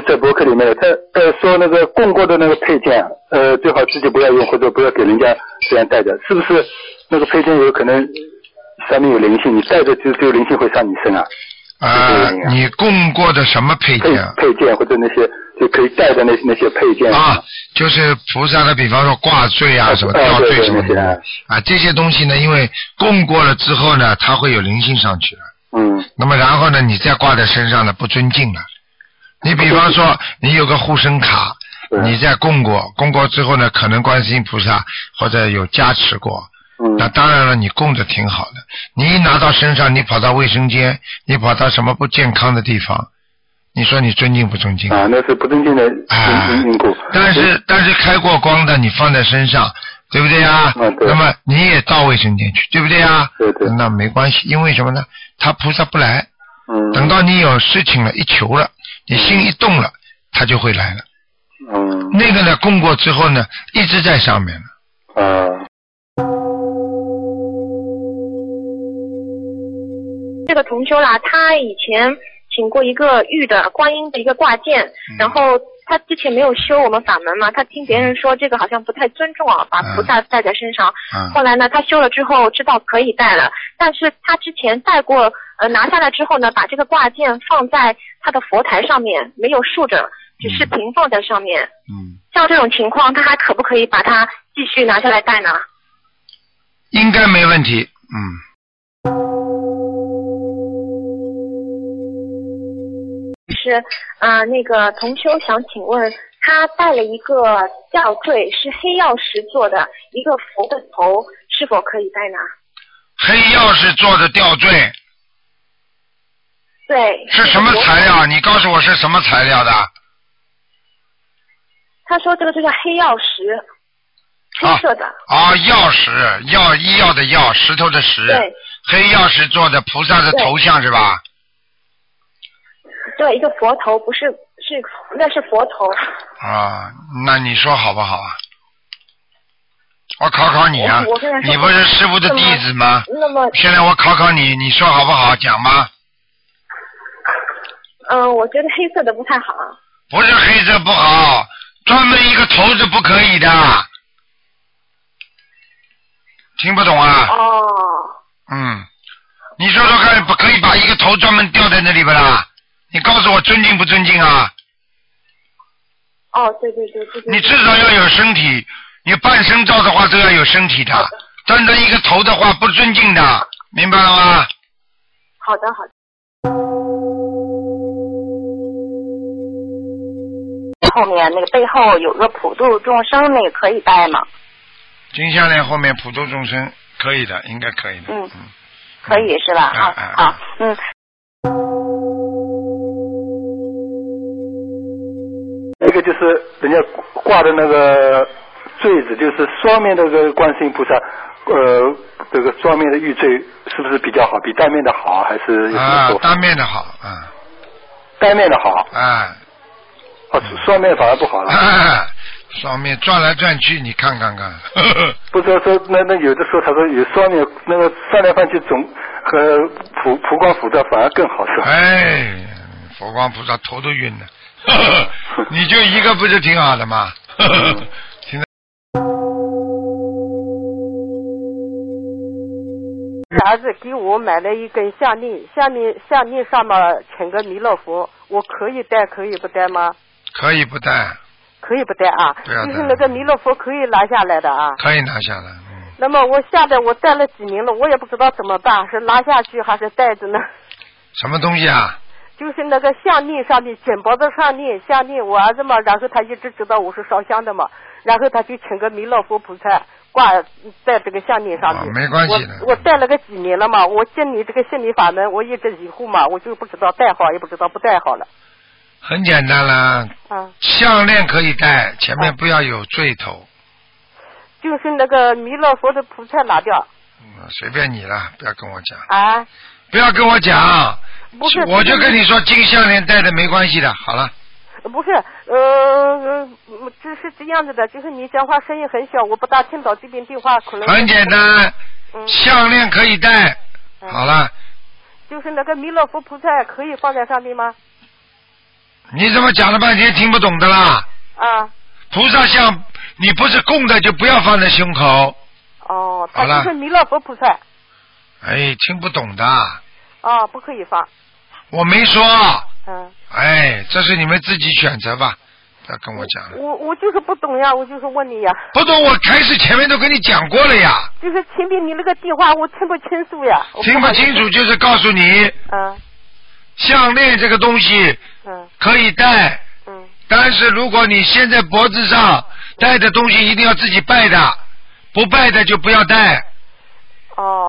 在博客里面的，他说那个供过的那个配件，最好自己不要用，或者不要给人家这样带着，是不是那个配件有可能上面有灵性，你带着就灵性会上你身啊？ 你供过的什么配件？ 配件或者那些就可以带的那些配件啊，就是菩萨的，比方说挂坠啊，什么吊坠什么的啊，这些东西呢，因为供过了之后呢，它会有灵性上去了。那么然后呢，你再挂在身上呢，不尊敬了。你比方说，你有个护身卡，你再供过之后呢，可能观世音菩萨或者有加持过。那当然了，你供着挺好的。你一拿到身上，你跑到卫生间，你跑到什么不健康的地方，你说你尊敬不尊敬？ 啊，那是不尊敬的因果。 但是开过光的，你放在身上，对不对呀？那么你也到卫生间去，对不对呀？ 对。 那没关系，因为什么呢？他菩萨不来。等到你有事情了，一求了，你心一动了，他就会来了。那个呢，供过之后呢，一直在上面了。 这个同修啦，他以前请过一个玉的观音的一个挂件，然后他之前没有修我们法门嘛，他听别人说这个好像不太尊重啊，把菩萨带在身上。后来呢，他修了之后知道可以带了，但是他之前带过，拿下来之后呢，把这个挂件放在他的佛台上面，没有竖着，只是平放在上面。像这种情况，他还可不可以把它继续拿下来带呢？ 应该没问题。 是那个同修想请问，他带了一个吊坠，是黑曜石做的，一个佛的头，是否可以带呢？ 黑曜石做的吊坠。 对。 是什么材料？你告诉我是什么材料的？ 他说这个就是黑曜石，黑色的。 曜石，医药的药，石头的石。 对。 黑曜石做的菩萨的头像是吧？ 对，一个佛头，不是那是佛头。 那你说好不好啊？我考考你啊！你不是师父的弟子吗？ 那么现在我考考你，你说好不好？讲吧。 我觉得黑色的不太好。 不是黑色不好，专门一个头是不可以的。听不懂啊？你说说看，不可以把一个头专门吊在那里不啦？你告诉我尊敬不尊敬啊？ 对。 你至少要有身体，你半身照的话都要有身体的，单单一个头的话不尊敬的，明白了吗？ 好的。后面那个背后有个普度众生，那个可以戴吗？ 金项链后面普度众生可以的，应该可以的。 可以是吧？好。 一个就是人家挂的那个坠子，就是双面那个观世音菩萨，这个双面的玉坠是不是比较好？比单面的好还是有什么说法？ 单面的好。 单面的好。双面反而不好了。 双面转来转去，你看看。 不是说那有的时候他说有双面那个翻来翻去总和佛光普照反而更好是吧？ 佛光普照头都晕了。你就一个不是挺好的吗？ 儿子给我买了一根项链，项链上面请个弥勒佛，我可以戴可以不戴吗？ 可以不戴。 可以不戴啊？就是那个弥勒佛可以拿下来的啊？ 可以拿下来。 那么我戴了几年了，我也不知道怎么办，是拿下去还是戴着呢？ 什么东西啊？ 就是那个项链上面，剪脖子项链，我儿子嘛，然后他一直知道我是烧香的嘛，然后他就请个弥勒佛菩萨挂在这个项链上面。 没关系的。 我戴了个几年了嘛，我见你这个心理法门，我一直疑惑嘛，我就不知道戴好也不知道不戴好了。 很简单啦。项链可以戴，前面不要有坠头。 就是那个弥勒佛的菩萨拿掉。 随便你了，不要跟我讲。 不要跟我讲。 不是， 我就跟你说，金项链戴的没关系的。好了。 不是，这是这样子的，就是你讲话声音很小，我不大听到这边电话可能。 很简单，项链可以戴。好了。 就是那个弥勒佛菩萨可以放在上面吗？ 你怎么讲了半天听不懂的啦？ 啊。 菩萨像你不是供的就不要放在胸口。 哦，他就是弥勒佛菩萨。 哎，听不懂的。 哦，不可以放。 我没说。 嗯。 哎，这是你们自己选择吧，不要跟我讲了。 我就是不懂呀，我就是问你呀。 不懂，我开始前面都跟你讲过了呀。 就是前面你那个电话我听不清楚呀。 听不清楚就是告诉你。 嗯。 项链这个东西。可以戴。但是如果你现在脖子上戴的东西一定要自己拜的，不拜的就不要戴。 哦。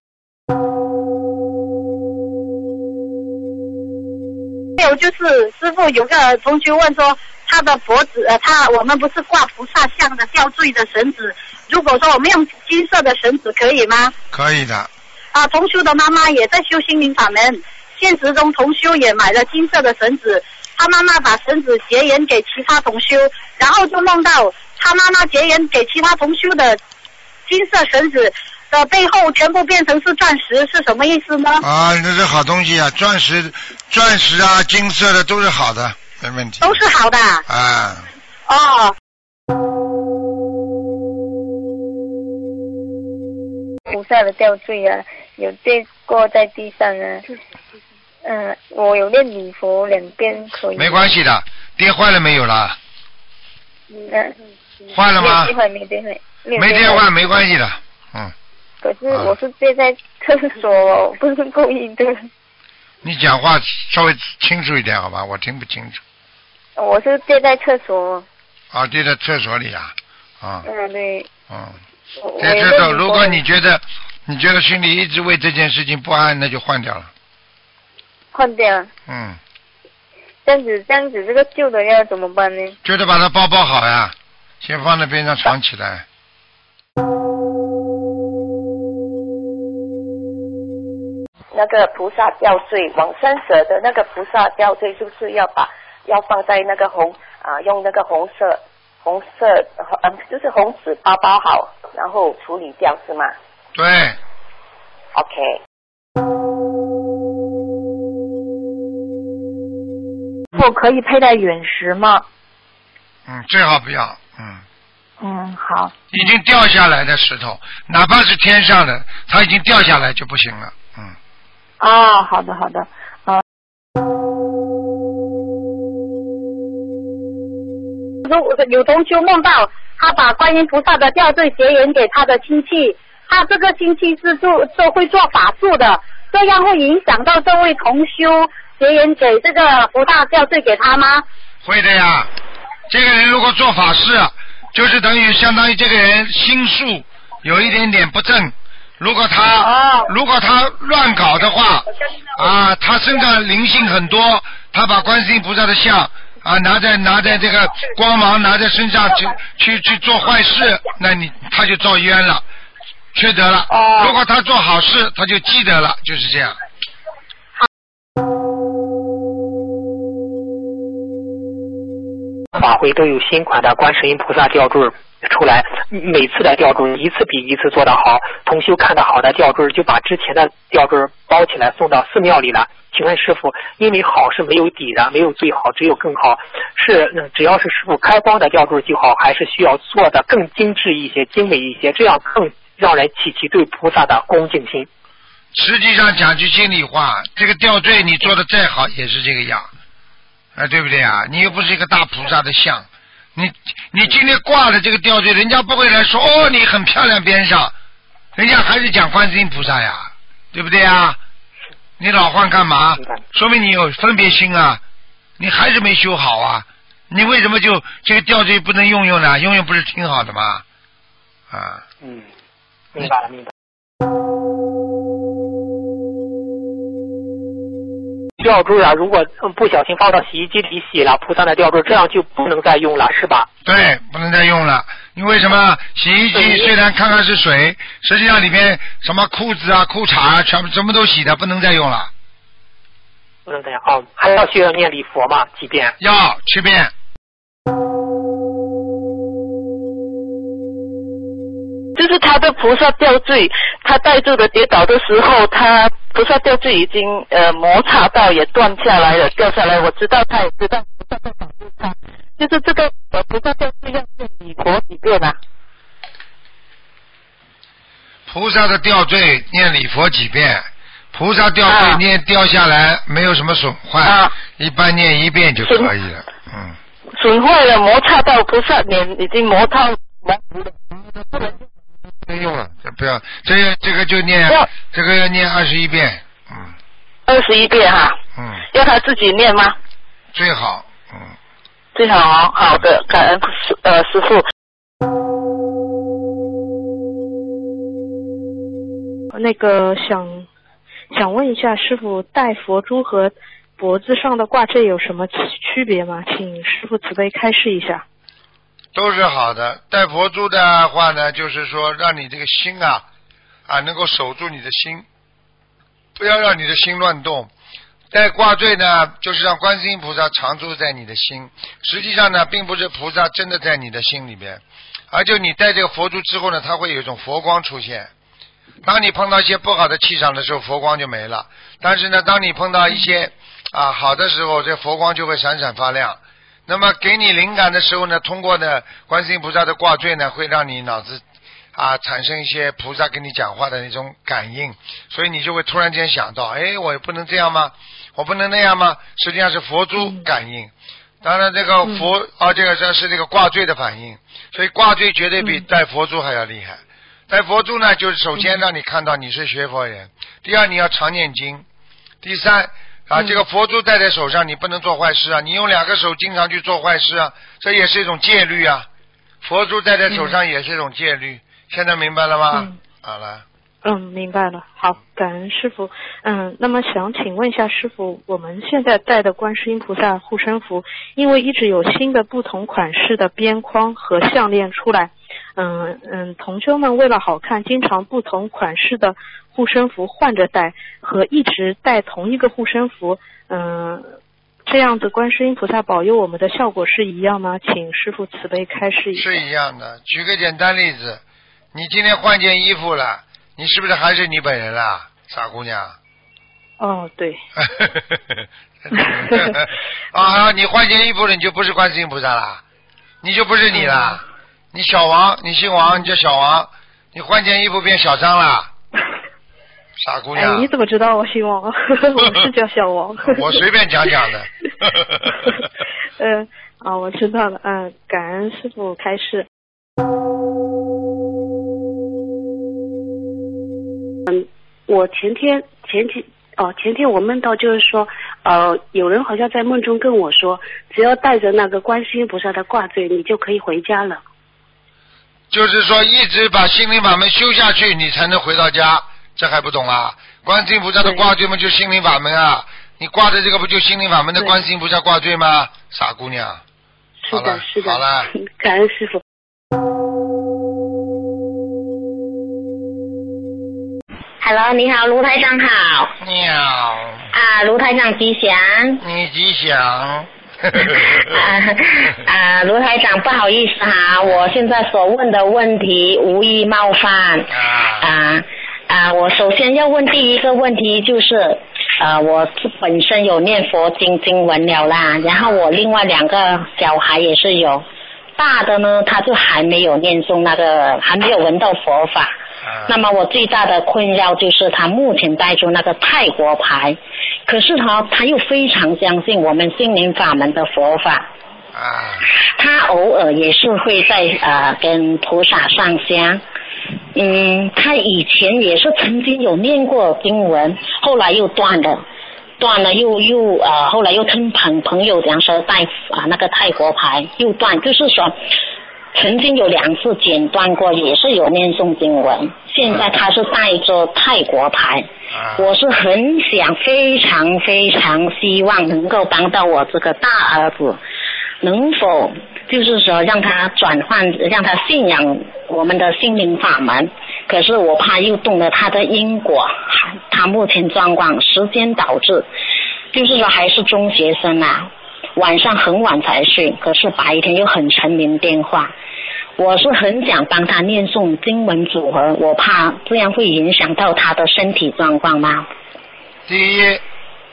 还有就是师父有个同学问说，他的脖子我们不是挂菩萨像的吊坠的绳子，如果说我们用金色的绳子可以吗？ 可以的。 同修的妈妈也在修心灵法门，现实中同修也买了金色的绳子，他妈妈把绳子结缘给其他同修，然后就梦到他妈妈结缘给其他同修的金色绳子的背后全部变成是钻石，是什么意思呢？ 啊，那是好东西啊，钻石啊，金色的都是好的，没问题。 都是好的。 啊。 哦。 菩萨的吊坠啊，有跌过在地上啊。我有念礼佛2遍可以。 没关系的，跌坏了没有啦？坏了吗？ 没跌坏。 没跌坏没关系的， 可是我是跌在厕所，不是故意的。 你讲话稍微清楚一点好吧，我听不清楚。 我是跌在厕所。 啊，跌在厕所里啊？啊。 对。 在厕所，如果你觉得心里一直为这件事情不安，那就换掉了。 换掉。这样子，这个旧的要怎么办呢？ 旧的把它包好呀，先放在边上藏起来。 那个菩萨吊坠，往生者的那个菩萨吊坠，是不是要放在那个用那个红色就是红纸包好，然后处理掉是吗？ 对。 OK。 我可以佩戴陨石吗？ 最好不要。 好。 已经掉下来的石头，哪怕是天上的，它已经掉下来就不行了。 好的。 有同修梦到他把观音菩萨的吊坠结缘给他的亲戚，他这个亲戚是会做法术的，这样会影响到这位同修结缘给这个菩萨吊坠给他吗？ 会的呀，这个人如果做法事，就是相当于这个人心术有一点点不正，如果他乱搞的话他身上灵性很多，他把观世音菩萨的像拿在这个光芒拿在身上去做坏事，那他就造冤了，缺德了。如果他做好事，他就积德了，就是这样。 法会都有新款的观世音菩萨吊坠出来，每次的吊坠一次比一次做得好，同修看到好的吊坠就把之前的吊坠包起来送到寺庙里了。请问师父，因为好是没有底的，没有最好，只有更好，只要是师父开光的吊坠就好，还是需要做的更精致一些、精美一些，这样更让人起对菩萨的恭敬心？ 实际上讲句心里话，这个吊坠你做的再好也是这个样，对不对啊？你又不是一个大菩萨的像，你今天挂的这个吊坠，人家不会来说你很漂亮边上，人家还是讲观世音菩萨呀，对不对啊？你老换干嘛？说明你有分别心啊，你还是没修好啊，你为什么就这个吊坠不能用呢？用不是挺好的吗？ 明白了。吊坠如果不小心放到洗衣机里洗了菩萨的吊坠，这样就不能再用了，是吧？ 对，不能再用了。因为什么？洗衣机虽然看看是水，实际上里面什么裤子裤衩什么都洗的，不能再用了。 不能再用还要需要念礼佛吗？几遍？ 要7遍。 就是他的菩萨吊坠，他带住的跌倒的时候，他菩萨吊坠已经摩擦到也断下来了，掉下来。我知道他也知道菩萨在是这个菩萨吊坠要念礼佛几遍啊？ 菩萨的吊坠念礼佛几遍？菩萨吊坠念掉下来没有什么损坏，一般念1遍就可以了。 损坏了，摩擦到菩萨脸已经摩擦模糊了， 没用了，不要，这个就念，这个要念21遍。 21遍哈。要他自己念吗？ 最好。 最好，好的，感恩师父。 那个想问一下师父，戴佛珠和脖子上的挂坠有什么区别吗？请师父慈悲开示一下。 都是好的，戴佛珠的话呢，就是说让你这个心啊能够守住你的心，不要让你的心乱动。戴挂坠呢，就是让观世音菩萨常住在你的心，实际上呢，并不是菩萨真的在你的心里边，而就你戴这个佛珠之后呢，它会有一种佛光出现。当你碰到一些不好的气场的时候，佛光就没了。但是呢，当你碰到一些好的时候，这佛光就会闪闪发亮。那么给你灵感的时候呢，通过呢观世音菩萨的挂坠呢，会让你脑子产生一些菩萨跟你讲话的那种感应，所以你就会突然间想到，我也不能这样吗？我不能那样吗？实际上是佛珠感应。当然这个这个是这个挂坠的反应，所以挂坠绝对比戴佛珠还要厉害。戴佛珠呢，就是首先让你看到你是学佛人，第二你要常念经，第三这个佛珠戴在手上，你不能做坏事啊！你用2个手经常去做坏事啊，这也是一种戒律啊。佛珠戴在手上也是一种戒律，现在明白了吗？好了。 明白了。好，感恩师父。那么想请问一下师父，我们现在戴的观世音菩萨护身符，因为一直有新的不同款式的边框和项链出来，同修们为了好看，经常不同款式的护身符换着戴，和一直戴同一个护身符，这样子观世音菩萨保佑我们的效果是一样吗？请师父慈悲开示一下。 是一样的。举个简单例子，你今天换件衣服了，你是不是还是你本人啦，傻姑娘？ 对。 你换件衣服了，你就不是观世音菩萨啦，你就不是你啦。你小王，你姓王，你叫小王，你换件衣服变小张啦，傻姑娘。 你怎么知道我姓王？我是叫小王。 我随便讲讲的。 我知道了。感恩师父开示。 我前天我梦到就是说，有人好像在梦中跟我说，只要带着那个观世音菩萨的挂坠，你就可以回家了。 就是说，一直把心灵法门修下去，你才能回到家，这还不懂啊？观世音菩萨的挂坠嘛，就心灵法门啊！你挂的这个不就心灵法门的观世音菩萨挂坠吗？傻姑娘。 是的，是的。 好了， 感恩师父。 Hello， 你好，卢台长好。 你好。 卢台长吉祥。 你吉祥。 卢台长不好意思哈，我现在所问的问题无意冒犯。我首先要问第一个问题就是，我本身有念佛经文了啦，然后我另外2个小孩也是有，大的呢他就还没有念诵还没有闻到佛法。那么我最大的困扰就是他目前带着那个泰国牌，可是他又非常相信我们心灵法门的佛法。他偶尔也是会在跟菩萨上香。他以前也是曾经有念过经文，后来又断了又后来又跟朋友讲说带那个泰国牌又断，就是说曾经有2次剪断过，也是有念诵经文，现在他是带着泰国牌。我是很想非常非常希望能够帮到我这个大儿子，能否就是说让他转换，让他信仰我们的心灵法门，可是我怕又动了他的因果，他目前状况时间导致就是说还是中学生啊，晚上很晚才睡，可是白天又很沉迷电话。我是很想帮他念诵经文组合，我怕这样会影响到他的身体状况吗？ 第一，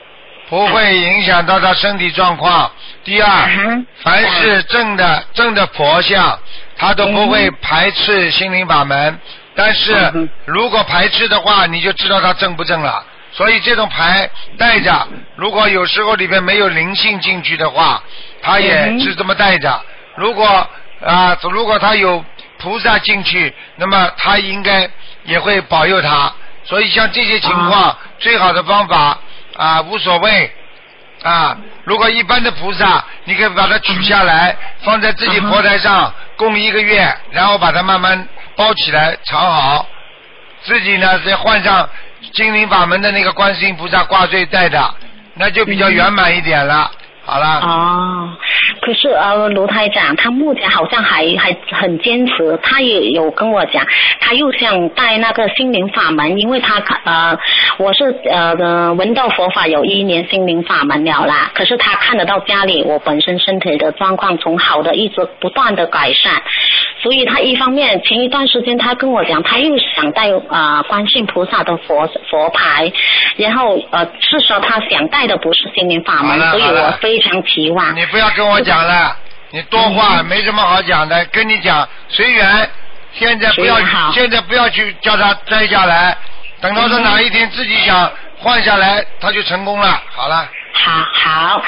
不会影响到他身体状况。第二，凡是正的佛像，他都不会排斥心灵法门。但是如果排斥的话，你就知道他正不正了。所以这种牌带着，如果有时候里面没有灵性进去的话，他也是这么带着。如果他有菩萨进去，那么他应该也会保佑他。所以像这些情况，最好的方法无所谓如果一般的菩萨，你可以把它取下来，放在自己佛台上供1个月，然后把它慢慢包起来藏好，自己呢再换上心灵法门的那个观世音菩萨挂坠带的，那就比较圆满一点了。好了。 可是卢台长他目前好像还很坚持，他也有跟我讲，他又想带那个心灵法门，因为他我是闻到佛法有1年心灵法门了啦，可是他看得到家里我本身身体的状况从好的一直不断的改善，所以他一方面前一段时间他跟我讲，他又想带观世音菩萨的佛牌，然后至少他想带的不是心灵法门，所以我非常期望。 你不要跟我讲了，你多话没什么好讲的，跟你讲随缘。现在不要去叫他摘下来，等到他哪一天自己想换下来，他就成功了。好了。 好。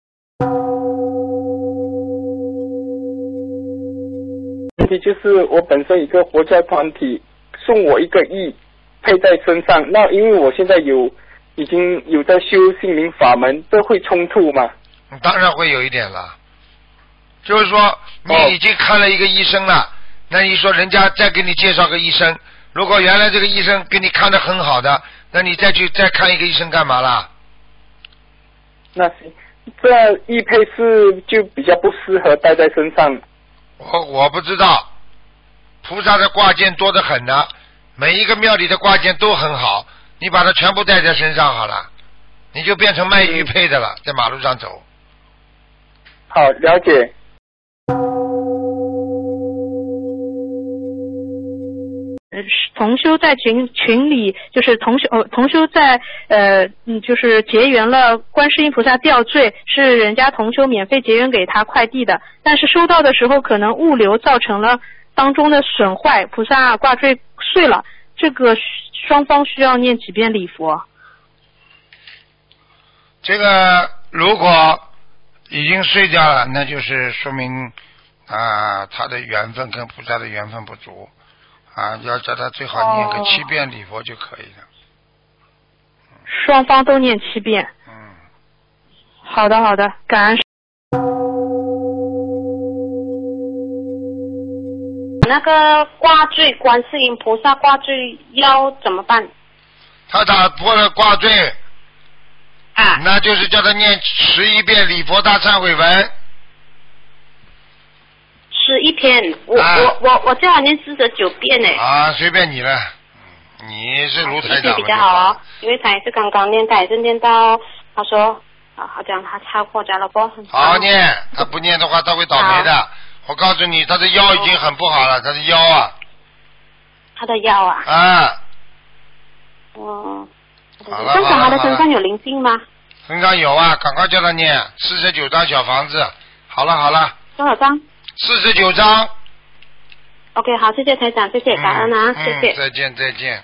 问题就是我本身一个佛教团体送我1个亿配在身上，那因为我现在已经有在修心灵法门，这会冲突吗？ 当然会有一点了，就是说你已经看了一个医生了，那你说人家再给你介绍个医生，如果原来这个医生给你看得很好的，那你再看一个医生干嘛啦？ 那行，这一配是就比较不适合带在身上。 我不知道，菩萨的挂件多得很的，每一个庙里的挂件都很好，你把它全部带在身上好了，你就变成卖玉佩的了，在马路上走。 好，了解。 同修在群里，就是同修在就是结缘了观世音菩萨吊坠，是人家同修免费结缘给他快递的，但是收到的时候可能物流造成了当中的损坏，菩萨挂坠碎了，这个双方需要念几遍礼佛？ 这个如果已经碎掉了，那就是说明他的缘分跟菩萨的缘分不足要叫他最好念个7遍礼佛就可以了。 双方都念7遍。好的，感恩。 那个挂坠，观世音菩萨挂坠要怎么办？ 他打破了挂坠那就是叫他念11遍礼佛大忏悔文。 11篇，我最好念49遍呢。 随便你了，你是卢台长比较好因为他也是刚刚念，他也是念到，他说好像他超过家了不？ 好好念，他不念的话他会倒霉的。我告诉你，他的腰已经很不好了，他的腰他的腰好了。 正常他的身上有灵性吗？ 身上有赶快叫他念49张小房子。好了。 多少张 ？49张。 OK， 好，谢谢台长，谢谢，感恩谢谢。 再见。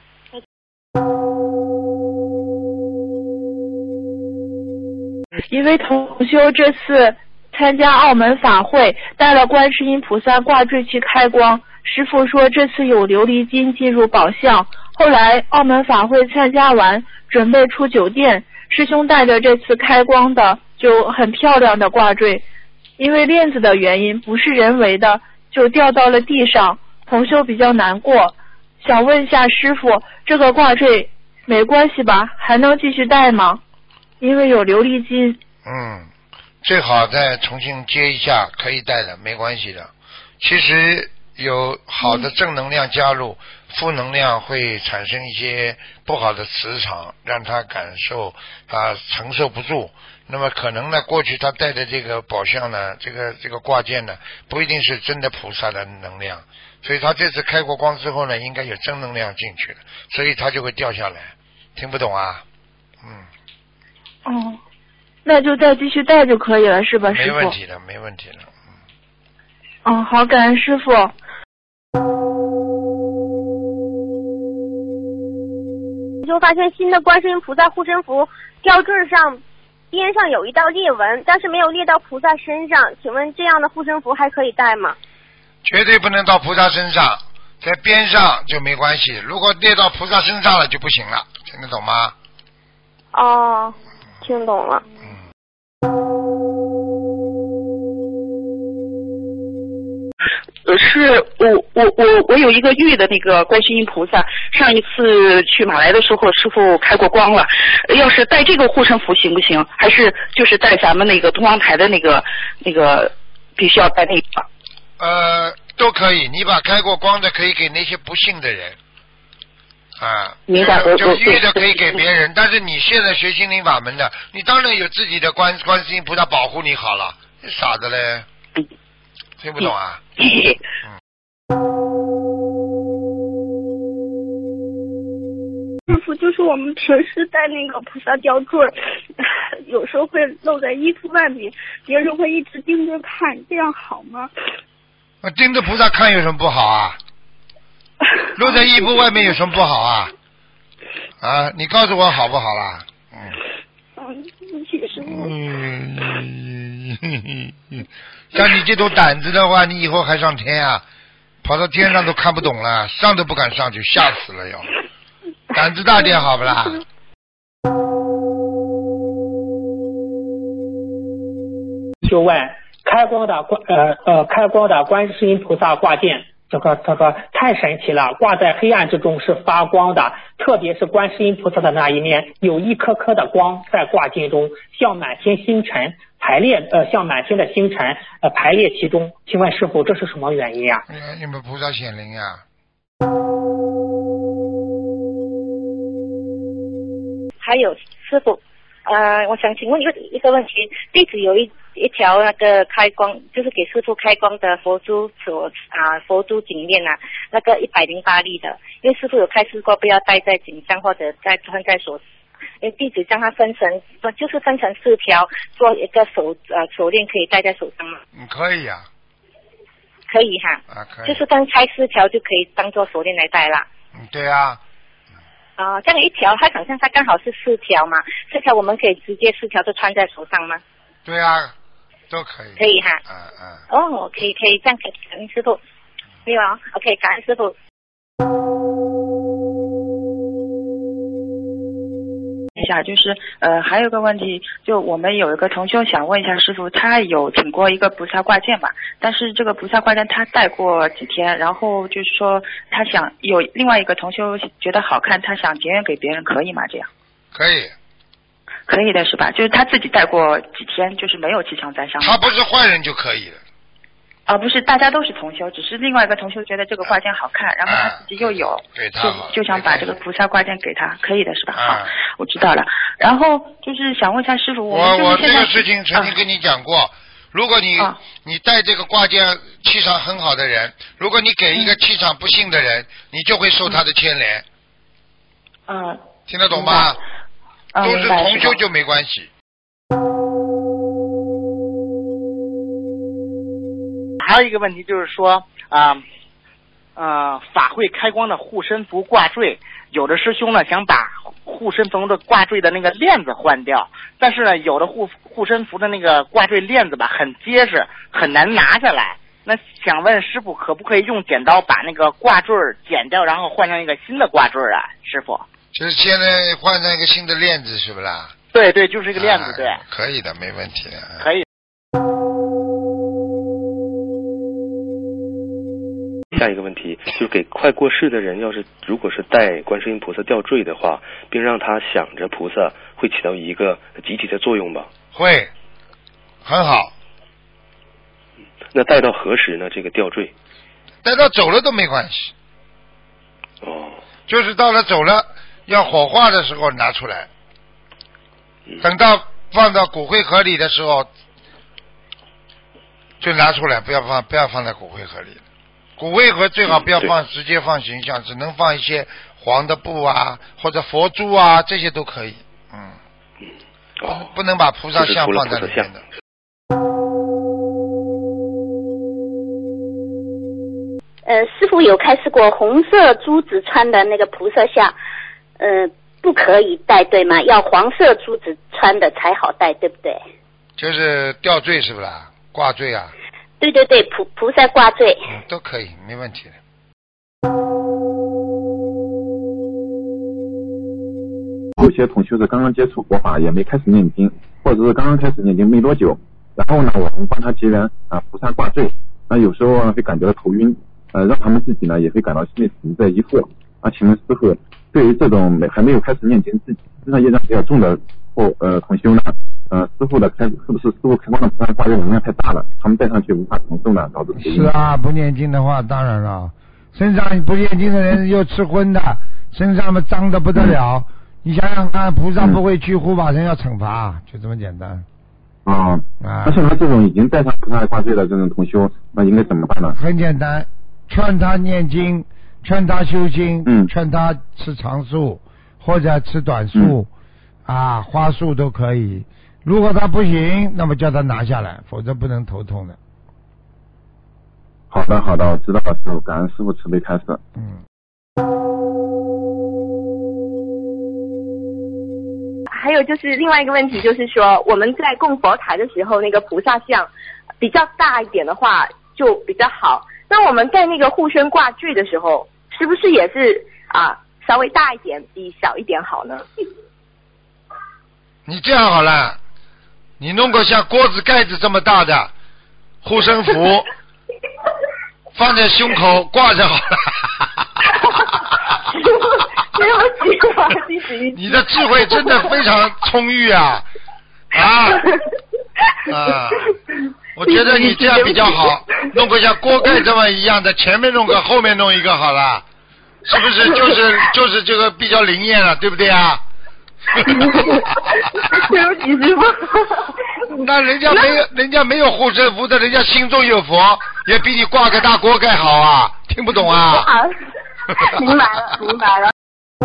因为同修这次参加澳门法会，带了观世音菩萨挂坠去开光，师父说这次有琉璃金进入宝相。后来澳门法会参加完，准备出酒店，师兄带着这次开光的就很漂亮的挂坠，因为链子的原因不是人为的，就掉到了地上，同修比较难过，想问一下师父，这个挂坠没关系吧？还能继续戴吗？因为有琉璃金。 最好再重新接一下，可以戴的，没关系的。其实有好的正能量加入，负能量会产生一些不好的磁场，让他感受承受不住。那么可能呢，过去他带的这个宝相呢，这个挂件呢，不一定是真的菩萨的能量，所以他这次开过光之后呢，应该有正能量进去了，所以他就会掉下来。听不懂啊？ 哦，那就再继续带就可以了，是吧，师傅？ 没问题的，没问题的。 嗯，好，感恩师傅。 就发现新的观世音菩萨护身符吊坠上边上有一道裂纹，但是没有裂到菩萨身上，请问这样的护身符还可以戴吗？ 绝对不能到菩萨身上，在边上就没关系，如果裂到菩萨身上了就不行了，听得懂吗？ 哦，听懂了。 是我有一个玉的那个观世音菩萨，上一次去马来的时候师傅开过光了，要是带这个护身符行不行？还是就是带咱们那个东方台的那个必须要带那个？ 都可以，你把开过光的可以给那些不信的人啊， 明白， 就玉的可以给别人，但是你现在学心灵法门的，你当然有自己的观世音菩萨保护你好了，你傻子嘞，听不懂啊？ 师傅，就是我们平时戴那个菩萨吊坠，有时候会露在衣服外面，别人会一直盯着看，这样好吗？ 盯着菩萨看有什么不好啊？露在衣服外面有什么不好啊？啊，你告诉我好不好啦？ 其实像你这种胆子的话，你以后还上天啊？跑到天上都看不懂了，上都不敢上去，吓死了要。胆子大点好不啦？ 就问开光的观世音菩萨挂件，这个太神奇了，挂在黑暗之中是发光的，特别是观世音菩萨的那一面有一颗颗的光在挂件中，像满天星辰排列，像满天的星辰排列其中。请问师父，这是什么原因啊？ 你们菩萨显灵呀。 还有师傅，我想请问一个问题，弟子有一条那个开光，就是给师傅开光的佛珠佛珠颈链啊，那个108粒的，因为师傅有开示过不要戴在颈上或者穿在手，因为弟子将它分成4条，做一个手链可以戴在手上吗？ 可以啊。 可以哈。可以。就是刚拆4条就可以当做手链来戴啦。 对啊。 这样一条，他想象它刚好是4条嘛，4条我们可以直接4条就穿在手上吗？ 对啊，都可以。 可以哈。哦，可以，这样可以，感恩师傅。没有啊 ，OK， 感恩师傅。 一下，就是还有个问题，就我们有一个同修想问一下师傅，他有请过一个菩萨挂件嘛，但是这个菩萨挂件他戴过几天，然后就是说他想有另外一个同修觉得好看，他想结缘给别人，可以吗？这样可以， 可以的是吧？就是他自己戴过几天，就是没有气场在上面。 他不是坏人就可以了。 不是，大家都是同修，只是另外一个同修觉得这个挂件好看，然后他自己又有，就想把这个菩萨挂件给他，可以的是吧？好，我知道了。然后就是想问一下师傅， 我这个事情曾经跟你讲过，如果你带这个挂件气场很好的人，如果你给一个气场不幸的人，你就会受他的牵连。听得懂吗？都是同修就没关系。 还有一个问题就是说，法会开光的护身符挂坠，有的师兄呢想把护身符的挂坠的那个链子换掉，但是呢，有的护身符的那个挂坠链子吧很结实，很难拿下来。那想问师傅，可不可以用剪刀把那个挂坠剪掉，然后换上一个新的挂坠啊？师傅， 就是现在换上一个新的链子是不啦？ 对，就是一个链子，对。 可以的，没问题的。 可以。 下一个问题就是给快过世的人，如果是带观世音菩萨吊坠的话，并让他想着菩萨，会起到一个集体的作用吧？ 会，很好。 那带到何时呢？这个吊坠带到走了都没关系。就是到了走了要火化的时候拿出来，等到放到骨灰盒里的时候就拿出来，不要放在骨灰盒里。骨灰盒最好不要直接放形象，只能放一些黄的布啊，或者佛珠啊，这些都可以。 不能把菩萨像放在里面的。 师父有开示过红色珠子穿的那个菩萨像，不可以戴对吗？要黄色珠子穿的才好戴，对不对？ 就是吊坠是不是？挂坠啊？ 对对对，菩萨挂坠。 都可以，没问题的。 有些同学是刚刚接触佛法，也没开始念经，或者是刚刚开始念经没多久，然后呢，我们帮他结缘菩萨挂坠，那有时候会感觉到头晕，让他们自己呢也会感到心里存在疑惑。请问师父，对于这种还没有开始念经，自己身上业障比较重的同修呢，师父的是不是师父开光的菩萨挂坠能量太大了，他们戴上去无法承受呢，导致头晕？ 是啊，不念经的话，当然了，身上不念经的人又吃荤的，身上嘛脏的不得了。你想想看，菩萨不会去护法神要惩罚，就这么简单。 那像他这种已经戴上菩萨挂坠的这种同修，那应该怎么办呢？ 很简单，劝他念经，劝他修心，劝他吃长素或者吃短素，花素都可以。如果他不行，那么叫他拿下来，否则不能头痛的。 好的，好的，我知道了，师父，感恩师父慈悲开示。 还有就是另外一个问题，就是说我们在供佛台的时候，那个菩萨像比较大一点的话就比较好。那我们在那个护身挂坠的时候，是不是也是稍微大一点比小一点好呢？ 你这样好了，你弄个像锅子盖子这么大的护身符放在胸口挂着好了。你的智慧真的非常充裕啊！我觉得你这样比较好，弄个像锅盖这么一样的，前面弄个，后面弄一个好了，是不是？就是这个比较灵验了，对不对啊？ 对不起师父。 那人家没有护身符的，人家心中有佛，也比你挂个大锅盖好啊！听不懂啊？ 明白了，明白了。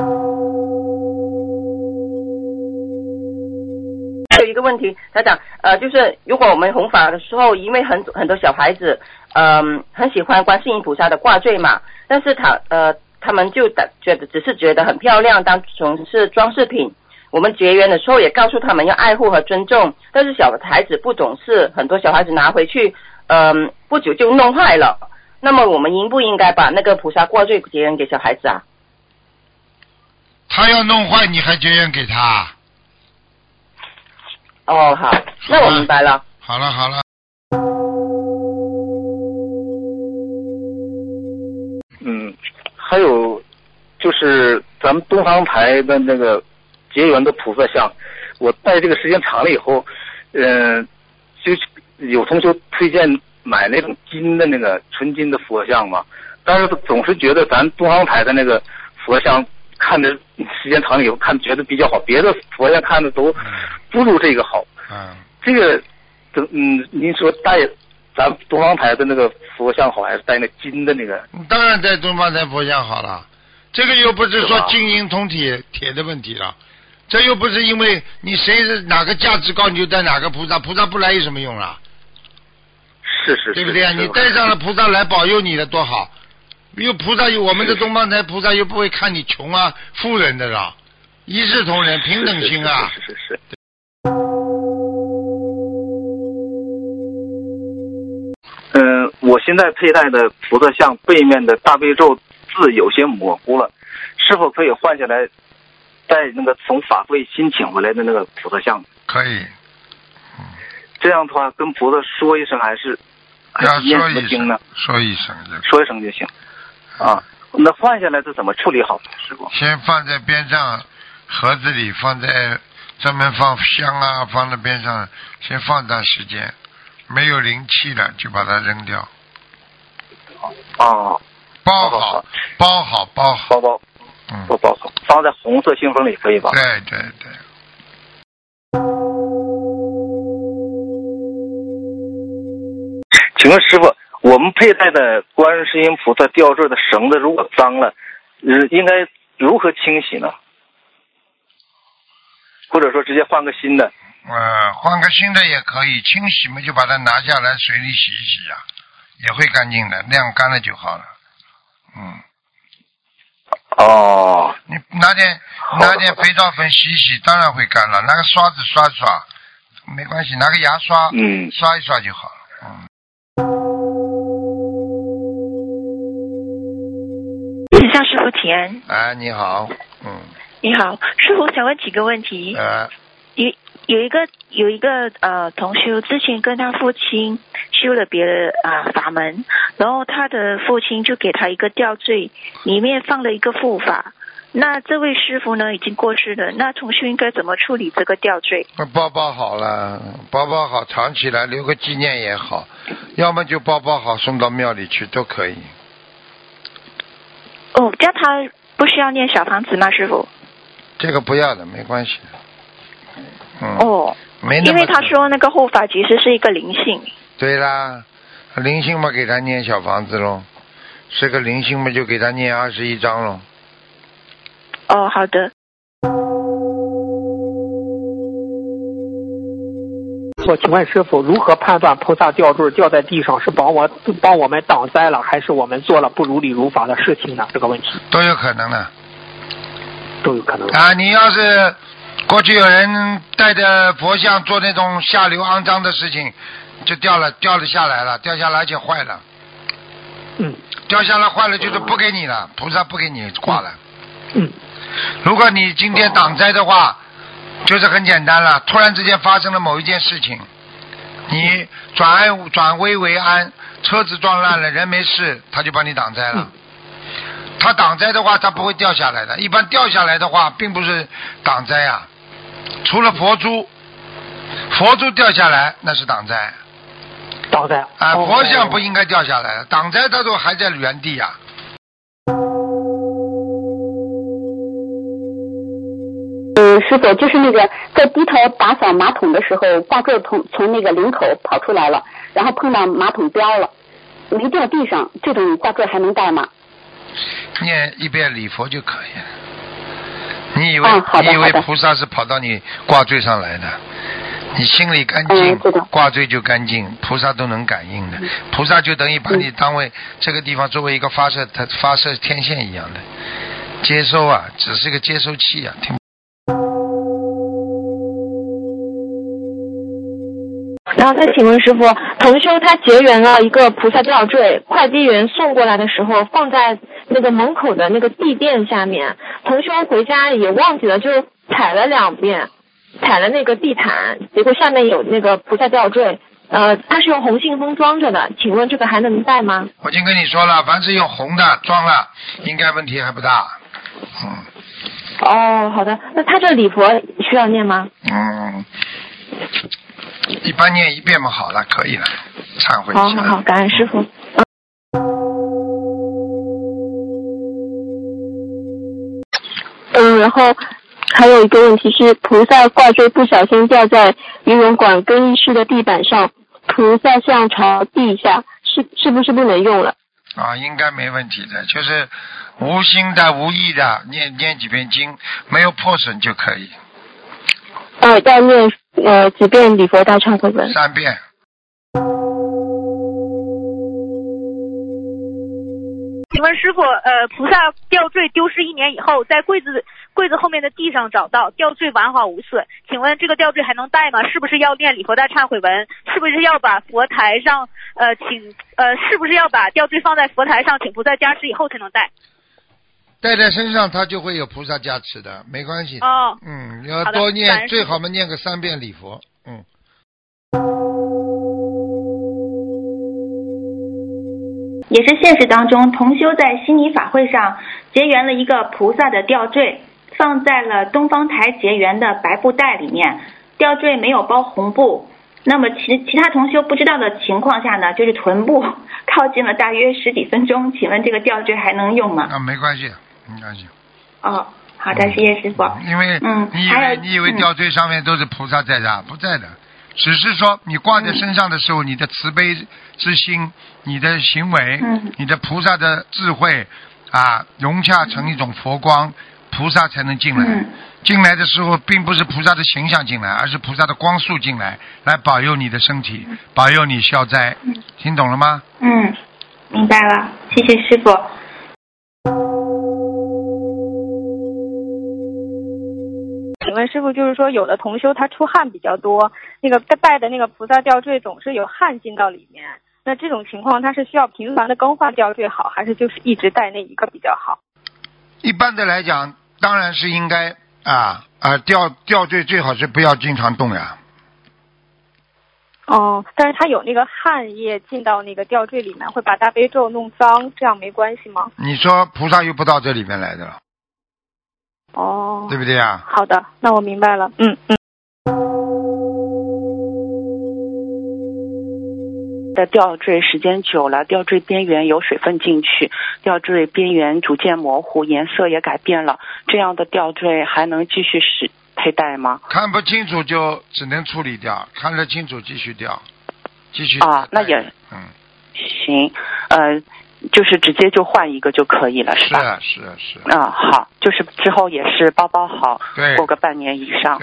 有一个问题，台长，就是如果我们弘法的时候，因为很多小孩子，很喜欢观世音菩萨的挂坠嘛，但是他们就只是觉得很漂亮，当成是装饰品。我们结缘的时候也告诉他们要爱护和尊重，但是小孩子不懂事，很多小孩子拿回去，不久就弄坏了。那么我们应不应该把那个菩萨挂坠结缘给小孩子啊？ 他要弄坏，你还结缘给他？ 哦，好，那我明白了。 好了。 还有就是咱们东方台的那个结缘的菩萨像，我戴这个时间长了以后，就有同学推荐买那种金的那个纯金的佛像嘛，但是总是觉得咱东方台的那个佛像看着时间长了以后看觉得比较好，别的佛像看着都不如这个好。这个您说戴咱东方台的那个佛像好，还是戴那金的那个？ 当然戴东方台佛像好了，这个又不是说金银铜铁的问题了，这又不是因为你谁是哪个价值高你就戴哪个菩萨不来有什么用了？ 是， 对不对啊？你带上了菩萨来保佑你的多好，有菩萨有我们的东方台菩萨又不会看你穷啊富人的了，一视同仁平等心啊。 是。我现在佩戴的菩萨像背面的大悲咒字有些模糊了，是否可以换下来带那个从法会新请回来的那个菩萨像？ 可以。 这样的话跟菩萨说一声还是念什么经呢？ 说一声就行。那换下来是怎么处理好呢？师傅？ 先放在边上盒子里，放在专门放香啊，放在边上，先放段时间，没有灵气了就把它扔掉。包好，包好， 放在红色信封里可以吧？ 对。 请问师傅，我们佩戴的观世音菩萨吊坠的绳子如果脏了，应该如何清洗呢？或者说直接换个新的？ 换个新的也可以，清洗嘛就把它拿下来水里洗一洗呀，也会干净的，晾干了就好了。 哦。 你拿点肥皂粉洗洗，当然会干了。拿个刷子刷刷，没关系，拿个牙刷，刷一刷就好了。 向师傅请安。 哎，你好， 你好，师傅想问几个问题。有一个同修之前跟他父亲修了别的法门，然后他的父亲就给他一个吊坠，里面放了一个护法。那这位师傅呢已经过世了，那同修应该怎么处理这个吊坠？ 包好了，包好藏起来留个纪念也好，要么就包好送到庙里去都可以。 这样他不需要念小房子吗，师傅？ 这个不要的，没关系。没那么。 因为他说那个护法其实是一个灵性。 对啦，灵性嘛给他念小房子咯，是个灵性嘛就给他念21章咯。 好的。 请问师傅，如何判断菩萨吊坠掉在地上是帮我们挡灾了，还是我们做了不如理如法的事情呢？这个问题都有可能的。 都有可能你要是过去有人带着佛像做那种下流肮脏的事情，就掉了下来了，掉下来而且坏了。掉下来坏了就是不给你了，菩萨不给你挂了。如果你今天挡灾的话，就是很简单了，突然之间发生了某一件事情，你转危为安，车子撞烂了，人没事，他就帮你挡灾了。他挡灾的话，他不会掉下来的。一般掉下来的话，并不是挡灾啊，除了佛珠掉下来那是挡灾。 挡灾佛像不应该掉下来，挡灾他都还在原地啊。 师傅，就是那个在低头打扫马桶的时候，挂坠从那个领口跑出来了，然后碰到马桶标了，没掉地上，这种挂坠还能戴吗？ 念一遍礼佛就可以了。你以为菩萨是跑到你挂坠上来的？你心里干净，挂坠就干净，菩萨都能感应的。菩萨就等于把你当为这个地方作为一个发射天线一样的接收啊，只是个接收器啊。 然后再请问师傅，同修他结缘了一个菩萨吊坠，快递员送过来的时候放在那个门口的那个地垫下面，同修回家也忘记了，就踩了2遍，踩了那个地毯，结果下面有那个菩萨吊坠，它是用红信封装着的，请问这个还能戴吗？ 我已经跟你说了，凡是用红的装了，应该问题还不大。 好的，那他这礼佛需要念吗？ 一般念1遍嘛，好了，可以了，忏悔一下。 好，感恩师父。 然后还有一个问题是，菩萨挂坠不小心掉在游泳馆更衣室的地板上，菩萨像朝地下，是不是不能用了？ 应该没问题的，就是无心的、无意的念几遍经，没有破损就可以。 要念几遍礼佛大忏悔文 ？3遍。 请问师傅，菩萨吊坠丢失1年以后，在柜子后面的地上找到，吊坠完好无损，请问这个吊坠还能戴吗？是不是要念礼佛大忏悔文？是不是要把佛台上是不是要把吊坠放在佛台上，请菩萨加持以后才能戴？ 戴在身上，它就会有菩萨加持的，没关系的。要多念，最好嘛念个3遍礼佛。 也是现实当中，同修在悉尼法会上结缘了一个菩萨的吊坠，放在了东方台结缘的白布袋里面，吊坠没有包红布。那么其他同修不知道的情况下呢，就是臀部靠近了大约10几分钟，请问这个吊坠还能用吗？ 没关系，没关系。 好的，谢谢师傅。 因为你以为吊坠上面都是菩萨在的？不在的，只是说你挂在身上的时候，你的慈悲之心，你的行为，你的菩萨的智慧融洽成一种佛光，菩萨才能进来。 进来的时候并不是菩萨的形象进来，而是菩萨的光束进来，来保佑你的身体，保佑你消灾。听懂了吗？ 明白了，谢谢师父。 请问师父，就是说有的同修他出汗比较多，那个带的那个菩萨吊坠总是有汗进到里面，那这种情况他是需要频繁的更换吊坠好，还是就是一直带那一个比较好？ 一般的来讲，当然是应该吊坠最好是不要经常动呀。 但是他有那个汗液进到那个吊坠里面，会把大悲咒弄脏，这样没关系吗？ 你说菩萨又不到这里面来的了。对不对啊？ 好的，那我明白了。 的吊坠时间久了，吊坠边缘有水分进去，吊坠边缘逐渐模糊，颜色也改变了，这样的吊坠还能继续佩戴吗？ 看不清楚就只能处理掉，看得清楚继续掉，继续那也行，就是直接就换一个就可以了，是吧？ 是。 好，就是之后也是包好， 对， 过个半年以上。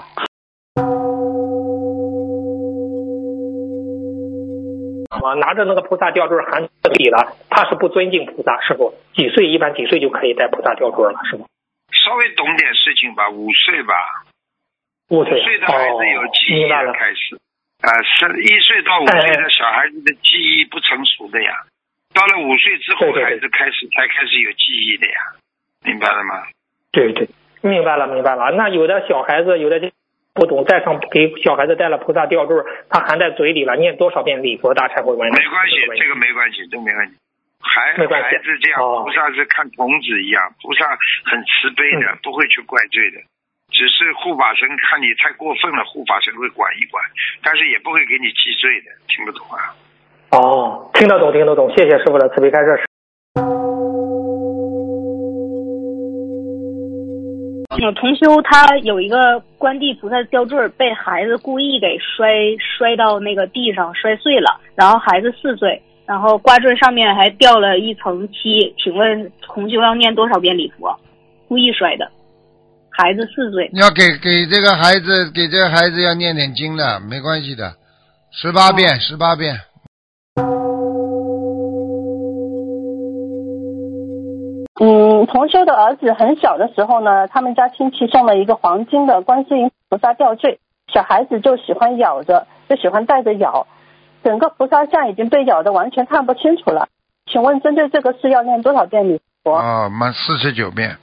拿着那个菩萨吊坠含嘴里了，他是不尊敬菩萨，师傅。一般几岁就可以戴菩萨吊坠了，是吗？ 稍微懂点事情吧，5岁吧。 5岁的孩子有记忆的开始，1岁到5岁的小孩子的记忆不成熟的呀，到了5岁之后孩子才开始有记忆的呀，明白了吗？ 对，明白了。那有的小孩子有的不懂，带上给小孩子带了菩萨吊坠，他含在嘴里了，念多少遍礼佛大忏悔文？ 没关系，这个没关系，都没关系。孩子这样，菩萨是看童子一样，菩萨很慈悲的，不会去怪罪的。只是护法神看你太过分了，护法神会管一管，但是也不会给你记罪的。听不懂啊？ 听得懂，谢谢师傅的慈悲开示。 同修他有一个观地菩萨吊坠被孩子故意给摔到那个地上摔碎了，然后孩子4岁，然后挂坠上面还掉了一层漆，请问同修要念多少遍礼佛？故意摔的，孩子4岁。 要给这个孩子要念点经的，没关系的，18遍。 同修的儿子很小的时候呢，他们家亲戚送了一个黄金的观世音菩萨吊坠，小孩子就喜欢咬着，就喜欢带着咬，整个菩萨像已经被咬得完全看不清楚了。请问针对这个事要念多少遍礼佛 ？49遍。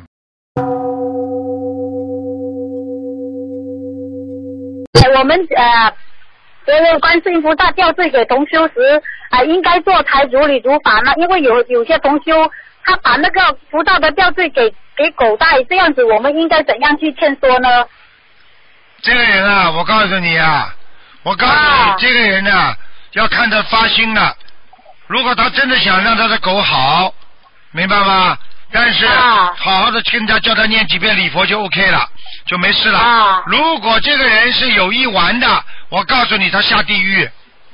我们观世音菩萨吊坠给同修时应该做财如理如法呢？因为有些同修他把那个菩萨的吊坠给狗带，这样子我们应该怎样去劝说呢？ 这个人啊，我告诉你，这个人啊，要看他发心了。如果他真的想让他的狗好，明白吗？但是好好的跟他叫他念几遍礼佛就 OK 了，就没事了。如果这个人是有意玩的，我告诉你，他下地狱。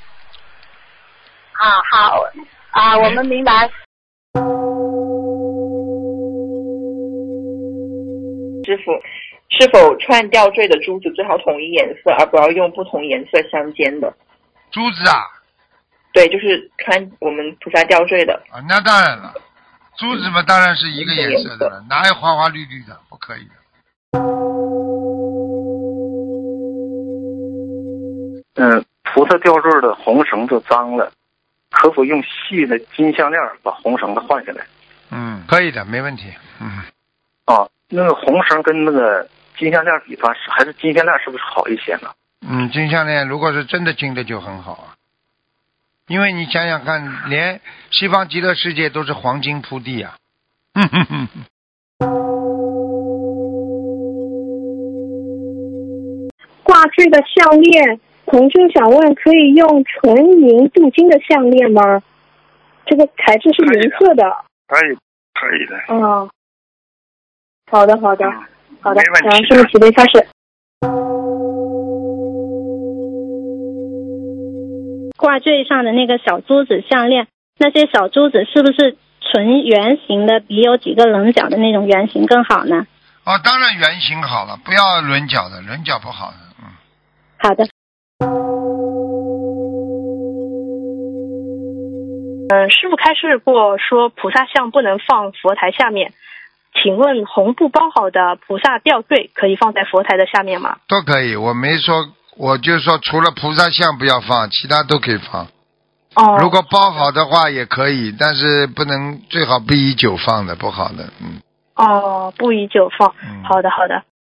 好我们明白。 师傅，是否串吊坠的珠子最好统一颜色，而不要用不同颜色相间的？ 珠子啊？ 对，就是穿我们菩萨吊坠的。 那当然了，珠子嘛当然是一个颜色的了，哪有花花绿绿的？不可以的。菩萨吊坠的红绳子脏了，可否用细的金项链把红绳子换下来？ 可以的，没问题。 那个红绳跟那个金项链比方，还是金项链是不是好一些呢？ 金项链如果是真的金的就很好啊，因为你想想看，连西方极乐世界都是黄金铺地啊。 挂坠的项链，同修想问，可以用纯银镀金的项链吗？这个材质是银色的。 可以的。 好的，师父慈悲开示。挂坠上的那个小珠子项链，那些小珠子是不是纯圆形的，比有几个棱角的那种圆形更好呢？ 哦，当然圆形好了，不要轮角的，轮角不好的。 好的。 师父开示过说菩萨像不能放佛台下面，请问红布包好的菩萨吊坠可以放在佛台的下面吗？ 都可以，我没说，我就说除了菩萨像不要放，其他都可以放。 哦。 如果包好的话也可以，但是不能，最好不宜久放的，不好的。 哦，不宜久放。好的好的。